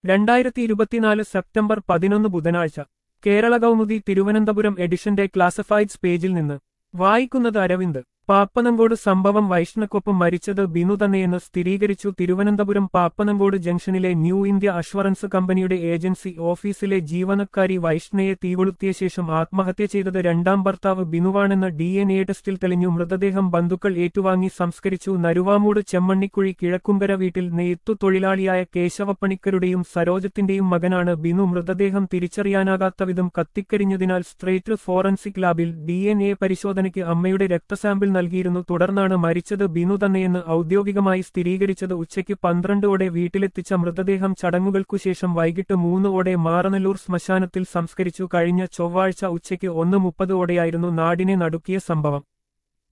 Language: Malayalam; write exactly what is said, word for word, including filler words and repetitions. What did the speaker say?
രണ്ടായിരത്തി ഇരുപത്തിനാല് സെപ്റ്റംബർ പതിനൊന്ന് ബുധനാഴ്ച കേരള കൗമുദി തിരുവനന്തപുരം എഡിഷന്റെ ക്ലാസിഫൈഡ്സ് പേജിൽ നിന്ന് വായിക്കുന്നത് അരവിന്ദ്. പാപ്പനങ്കോട് സംഭവം വൈഷ്ണക്കൊപ്പം മരിച്ചത് ബിനു തന്നെയെന്ന് സ്ഥിരീകരിച്ചു. തിരുവനന്തപുരം പാപ്പനങ്കോട് ജംഗ്ഷനിലെ ന്യൂ ഇന്ത്യ അഷ്വറൻസ് കമ്പനിയുടെ ഏജൻസി ഓഫീസിലെ ജീവനക്കാരി വൈഷ്ണയെ തീകൊളുത്തിയ ശേഷം ആത്മഹത്യ ചെയ്തത് രണ്ടാം ഭർത്താവ് ബിനുവാണെന്ന് ഡി എൻ എ ടെസ്റ്റിൽ തെളിഞ്ഞു. മൃതദേഹം ബന്ധുക്കൾ ഏറ്റുവാങ്ങി സംസ്കരിച്ചു. നരുവാമൂട് ചെമ്മണ്ണിക്കുഴി കിഴക്കുംകര വീട്ടിൽ നെയ്ത്തു തൊഴിലാളിയായ കേശവപ്പണിക്കരുടെയും സരോജത്തിന്റെയും മകനാണ് ബിനു. മൃതദേഹം തിരിച്ചറിയാനാകാത്ത വിധം കത്തിക്കരിഞ്ഞതിനാൽ സ്ട്രേറ്റ് ഫോറൻസിക് ലാബിൽ ഡി എൻ എ പരിശോധനയ്ക്ക് അമ്മയുടെ രക്തസാമ്പിൾ നൽകിയിരുന്നു. തുടർന്നാണ് മരിച്ചത് ബിനു തന്നെയെന്ന് ഔദ്യോഗികമായി സ്ഥിരീകരിച്ചത്. ഉച്ചയ്ക്ക് പന്ത്രണ്ടോടെ വീട്ടിലെത്തിച്ച മൃതദേഹം ചടങ്ങുകൾക്കുശേഷം വൈകിട്ട് മൂന്നോടെ മാറനല്ലൂർ ശ്മശാനത്തിൽ സംസ്കരിച്ചു. കഴിഞ്ഞ ചൊവ്വാഴ്ച ഉച്ചയ്ക്ക് ഒന്ന് മുപ്പതോടെയായിരുന്നു നാടിനെ നടുക്കിയ സംഭവം.